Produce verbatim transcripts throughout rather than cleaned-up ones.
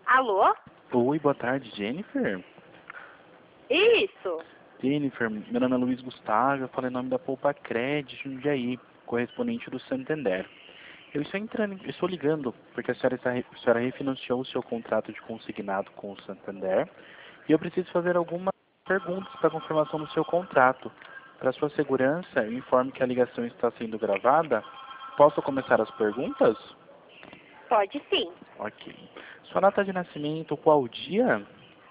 Alô? Oi, boa tarde, Jennifer. Isso. Jennifer, meu nome é Luiz Gustavo, eu falo em nome da Poupa Cred, Jundiaí, correspondente do Santander. Eu estou entrando, eu estou ligando porque a senhora, está, a senhora refinanciou o seu contrato de consignado com o Santander e eu preciso fazer algumas perguntas para confirmação do seu contrato. Para sua segurança, eu informo que a ligação está sendo gravada. Posso começar as perguntas? Pode sim. Ok. Sua data de nascimento, qual o dia?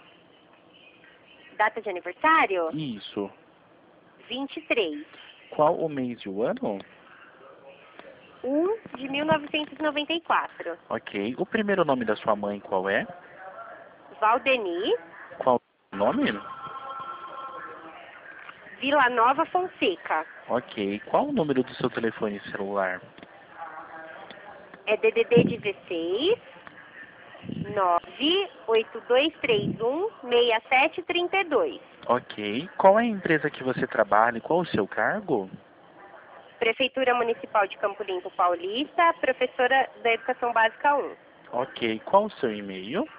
Data de aniversário? Isso. vinte e três. Qual o mês e o ano? um de mil novecentos e noventa e quatro. Ok. O primeiro nome da sua mãe qual é? Valdeni, Qual o nome? Vila Nova Fonseca. Ok. Qual o número do seu telefone celular? É D D D dezesseis, nove oito dois três um, seis sete três dois. Ok. Qual é a empresa que você trabalha e qual o seu cargo? Prefeitura Municipal de Campo Limpo Paulista, professora da Educação Básica um. Ok. Qual o seu e-mail?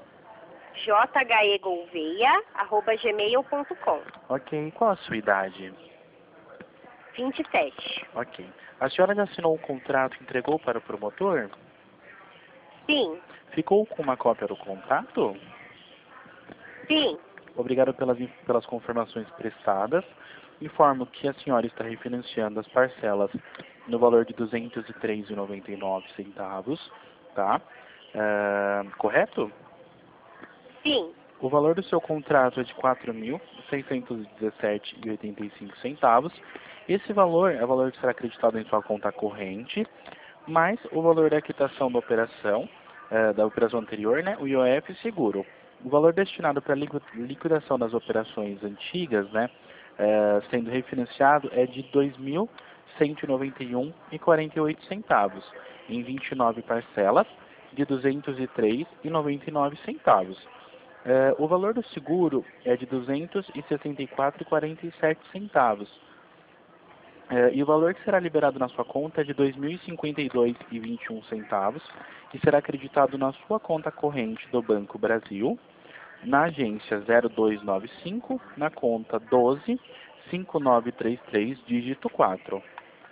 jhegouveia, arroba gmail ponto com. Ok. Qual a sua idade? vinte e sete. Ok. A senhora já assinou o contrato e entregou para o promotor? Sim, Ficou com uma cópia do contrato? sim. Obrigado pelas, pelas confirmações prestadas. Informo que a senhora está refinanciando as parcelas no valor de duzentos e três reais e noventa e nove centavos, tá? É, correto? Sim, O valor do seu contrato é de quatro mil seiscentos e dezessete reais e oitenta e cinco centavos. Esse valor é o valor que será acreditado em sua conta corrente, mais o valor da quitação da operação, eh, da operação anterior, né, o I O F seguro. O valor destinado para a liquidação das operações antigas, né, eh, sendo refinanciado, é de dois mil cento e noventa e um reais e quarenta e oito centavos, em vinte e nove parcelas de duzentos e três reais e noventa e nove centavos. Eh, o valor do seguro é de duzentos e sessenta e quatro reais e quarenta e sete centavos. É, e o valor que será liberado na sua conta é de dois mil e cinquenta e dois reais e vinte e um centavos, que será acreditado na sua conta corrente do Banco Brasil, na agência zero dois nove cinco, na conta doze cinco nove três três, dígito quatro,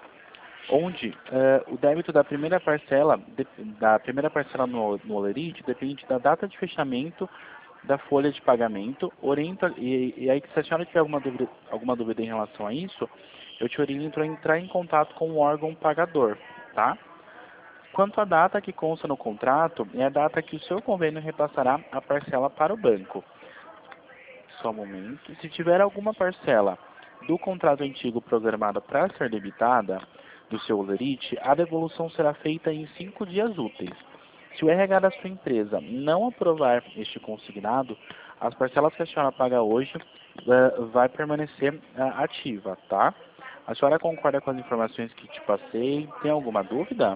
onde é, o débito da primeira parcela, de, da primeira parcela no, no Olerite depende da data de fechamento da folha de pagamento. Orienta, e, e aí, se a senhora tiver alguma dúvida, alguma dúvida em relação a isso, eu te oriento a entrar em contato com o órgão pagador, tá? Quanto à data que consta no contrato, é a data que o seu convênio repassará a parcela para o banco. Só um momento. Se tiver alguma parcela do contrato antigo programada para ser debitada do seu Olerite, a devolução será feita em cinco dias úteis. Se o R H da sua empresa não aprovar este consignado, as parcelas que a senhora paga hoje uh, vai permanecer uh, ativa, tá? A senhora concorda com as informações que te passei? Tem alguma dúvida?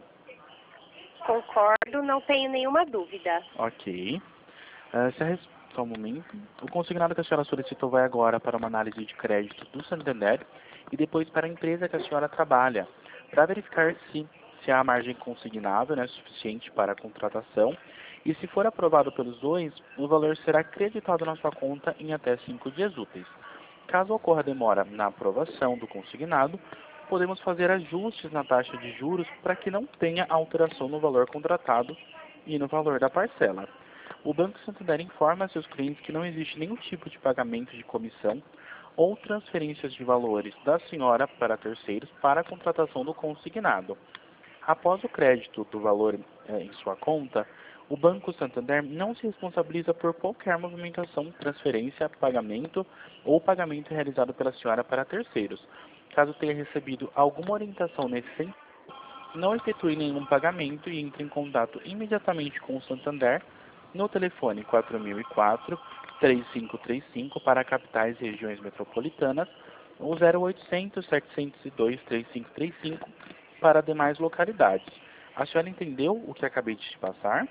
Concordo, não tenho nenhuma dúvida. Ok. Uh, se a res... Só um momento. O consignado que a senhora solicitou vai agora para uma análise de crédito do Santander e depois para a empresa que a senhora trabalha, para verificar se, se há margem consignável, né, suficiente para a contratação, e se for aprovado pelos dois, o valor será creditado na sua conta em até cinco dias úteis. Caso ocorra demora na aprovação do consignado, podemos fazer ajustes na taxa de juros para que não tenha alteração no valor contratado e no valor da parcela. O Banco Santander informa a seus clientes que não existe nenhum tipo de pagamento de comissão ou transferências de valores da senhora para terceiros para a contratação do consignado. Após o crédito do valor eh, em sua conta, o Banco Santander não se responsabiliza por qualquer movimentação, transferência, pagamento ou pagamento realizado pela senhora para terceiros. Caso tenha recebido alguma orientação nesse sentido, não efetue nenhum pagamento e entre em contato imediatamente com o Santander no telefone quatro mil e quatro, três cinco três cinco para capitais e regiões metropolitanas ou zero oitocentos, setecentos e dois, três cinco três cinco para demais localidades. A senhora entendeu o que acabei de te passar?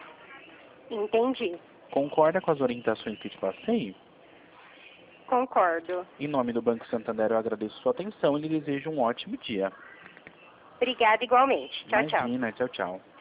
Entendi. Concorda com as orientações que te passei? Concordo. Em nome do Banco Santander, eu agradeço sua atenção e lhe desejo um ótimo dia. Obrigada igualmente. Tchau, tchau. Imagina, tchau, tchau.